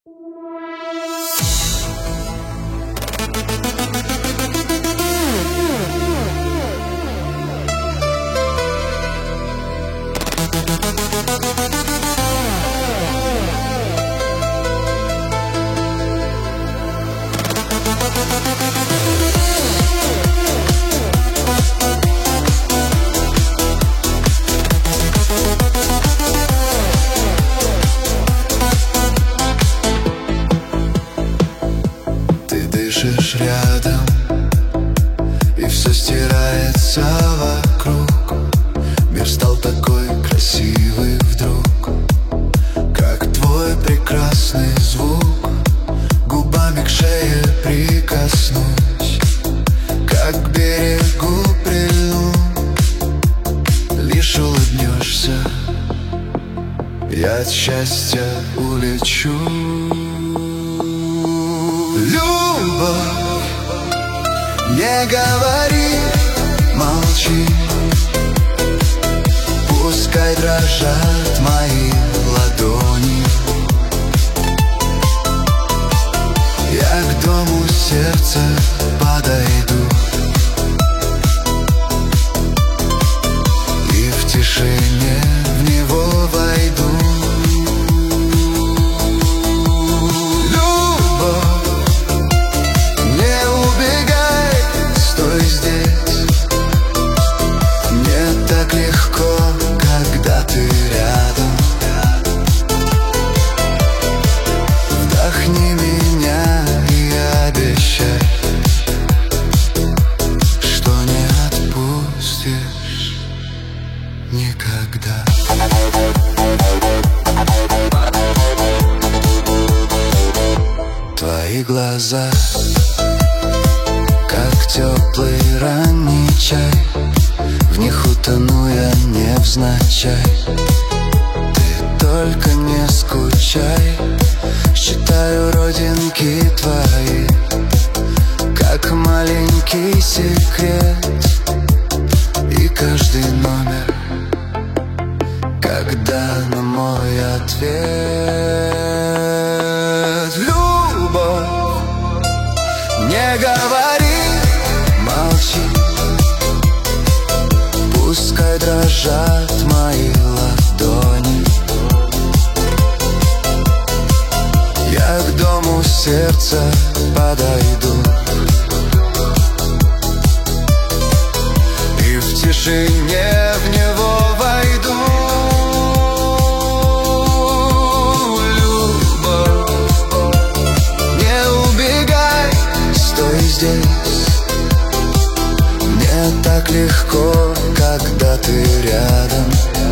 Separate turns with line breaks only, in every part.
Дышишь рядом, и все стирается вокруг. Мир стал такой красивый вдруг, как твой прекрасный звук. Губами к шее прикоснусь, как к берегу прильну. Лишь улыбнешься, я от счастья улечу. Любовь, не говори, молчи. Пускай дрожат мои ладони. Я к дому сердца подойду и в тишине в него войду. Никогда. Твои глаза, как теплый ранний чай, в них утону я невзначай. Ты только не скучай, считаю родинки твои, как маленький секрет. И каждый номер, когда на мой ответ. Любовь, не говори, молчи. Пускай дрожат мои ладони. Я к дому сердца подойду и в тишине в него войду. Здесь мне так легко, когда ты рядом.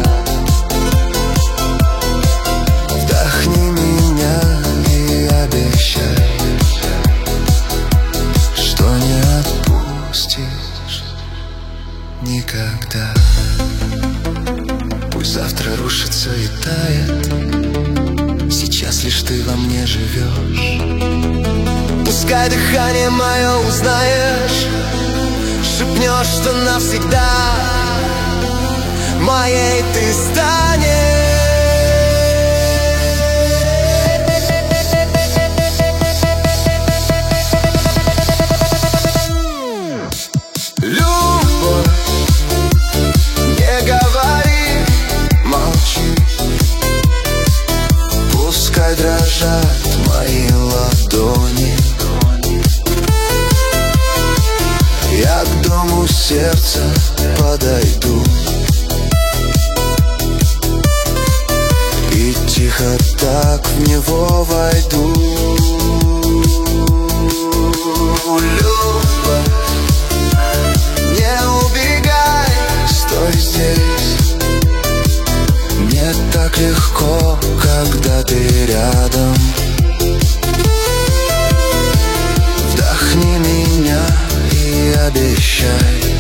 Вдохни меня и обещай, что не отпустишь никогда. Пусть завтра рушится и тает, сейчас лишь ты во мне живешь. Пускай дыхание мое узнаешь, шепнешь, что навсегда моей ты станешь. Любовь, не говори, молчи. Пускай дрожат мои ладони. Я к дому сердца подойду и тихо так в него войду. Любовь, не убегай, стой здесь. Мне так легко, когда ты рядом. Вдохни меня и обещай,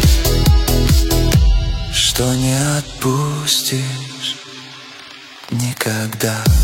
что не отпустишь никогда.